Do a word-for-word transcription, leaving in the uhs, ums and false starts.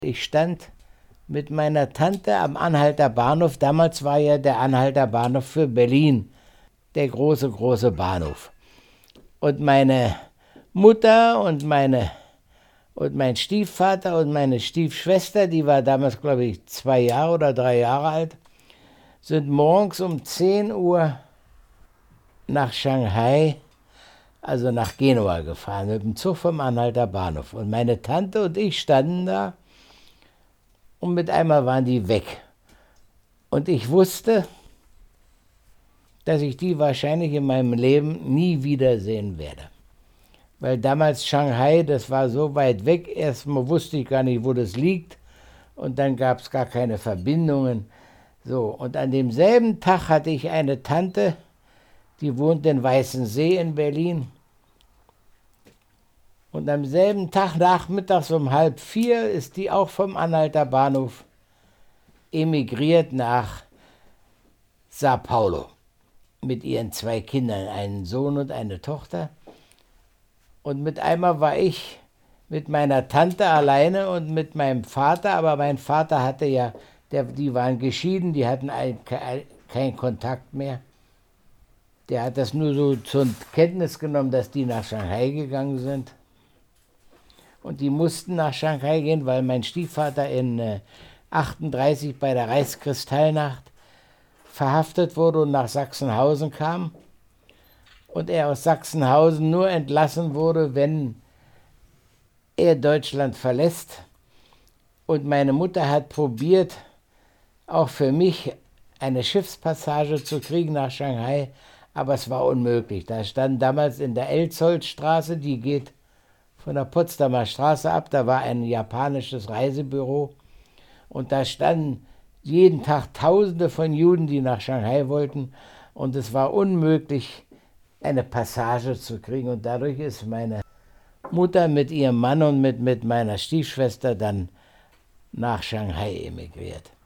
Ich stand mit meiner Tante am Anhalter Bahnhof. Damals war ja der Anhalter Bahnhof für Berlin der große, große Bahnhof. Und meine Mutter und, meine, und mein Stiefvater und meine Stiefschwester, die war damals, glaube ich, zwei Jahre oder drei Jahre alt, sind morgens um zehn Uhr nach Shanghai, also nach Genua gefahren, mit dem Zug vom Anhalter Bahnhof. Und meine Tante und ich standen da und mit einmal waren die weg. Und ich wusste, dass ich die wahrscheinlich in meinem Leben nie wiedersehen werde. Weil damals Shanghai, das war so weit weg, erstmal wusste ich gar nicht, wo das liegt, und dann gab es gar keine Verbindungen. So, und an demselben Tag hatte ich eine Tante, die wohnt in Weißensee in Berlin. Und am selben Tag nachmittags um halb vier ist die auch vom Anhalter Bahnhof emigriert nach Sao Paulo mit ihren zwei Kindern, einen Sohn und eine Tochter. Und mit einmal war ich mit meiner Tante alleine und mit meinem Vater, aber mein Vater hatte ja, der, die waren geschieden, die hatten ein, keinen Kontakt mehr. Der hat das nur so zur Kenntnis genommen, dass die nach Shanghai gegangen sind. Und die mussten nach Shanghai gehen, weil mein Stiefvater in äh, achtunddreißig bei der Reichskristallnacht verhaftet wurde und nach Sachsenhausen kam. Und er aus Sachsenhausen nur entlassen wurde, wenn er Deutschland verlässt. Und meine Mutter hat probiert, auch für mich eine Schiffspassage zu kriegen nach Shanghai, aber es war unmöglich. Da stand damals in der Elzoldstraße, die geht von der Potsdamer Straße ab, da war ein japanisches Reisebüro, und da standen jeden Tag Tausende von Juden, die nach Shanghai wollten, und es war unmöglich, eine Passage zu kriegen, und dadurch ist meine Mutter mit ihrem Mann und mit, mit meiner Stiefschwester dann nach Shanghai emigriert.